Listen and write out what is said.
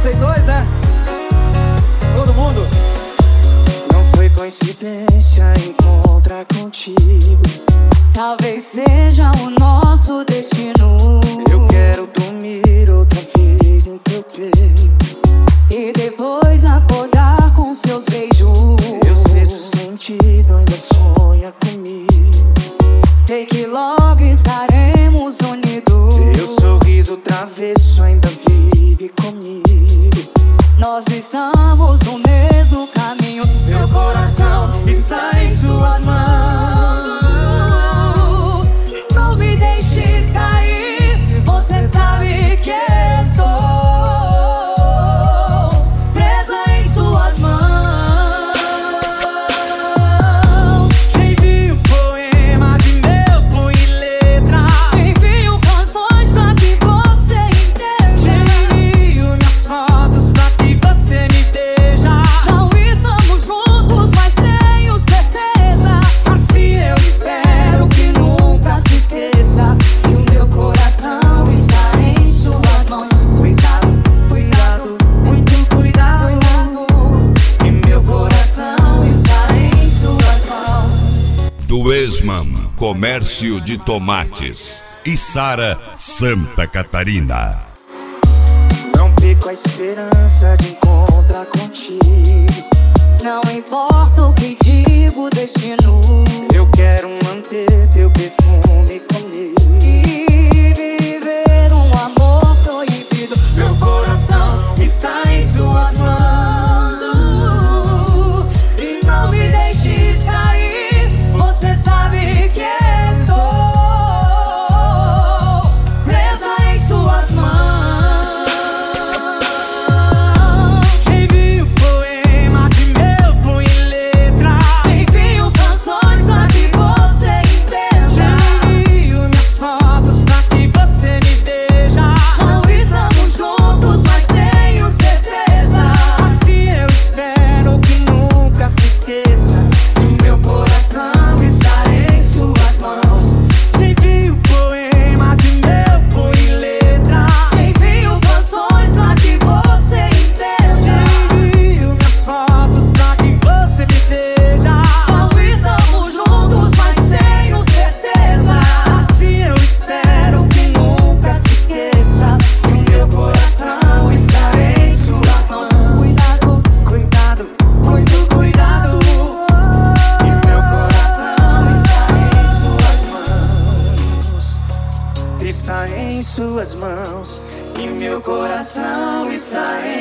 vocês dois, né? Todo mundo. Não foi coincidência encontrar contigo. Talvez seja o nosso destino. Eu quero dormir outra vez em teu peito e depois acordar com seus beijos. Meu sexto sentido ainda sonha comigo. Sei que logo estaremos unidos. Teu sorriso travesso ainda vive comigo. Nós estamos no mesmo caminho. Meu coração está em suas mãos. Não me deixes cair. Você sabe que estou presa em suas mãos. Te envio poema de meu punho e letra. Te envio canções pra que você entenda. Te envio minhas fotos pra que você me veja. Não estamos juntos, mas tenho certeza. Assim eu espero que nunca se esqueça Que o meu coração está em suas mãos. Cuidado, cuidado, muito cuidado. E meu coração está em suas mãos. Duesman Comércio de Tomates, Içara, Santa Catarina. Não perco a esperança de encontrar contigo. Não importa o que digo o destino. Eu quero manter teu perfume comigo E viver um amor proibido. Meu coração está em suas mãos. E não me deixes cair. Você sabe que estou presa em suas mãos. Te envio poema de meu punho e letra. Te envio canções pra que você entenda. Te envio minhas fotos pra que você me veja. Não estamos juntos, mas tenho certeza. Assim eu espero que nunca se esqueça Que meu coração está em suas mãos. Te envio poema de meu punho e letra. te envio canções pra que você entenda. Te envio minhas fotos pra que você me veja. Não estamos juntos, mas tenho certeza. Assim eu espero que nunca se esqueça Que o meu coração está em suas mãos. Cuidado, Cuidado, muito cuidado. que meu coração está em suas mãos. Está em suas mãos. E meu coração está em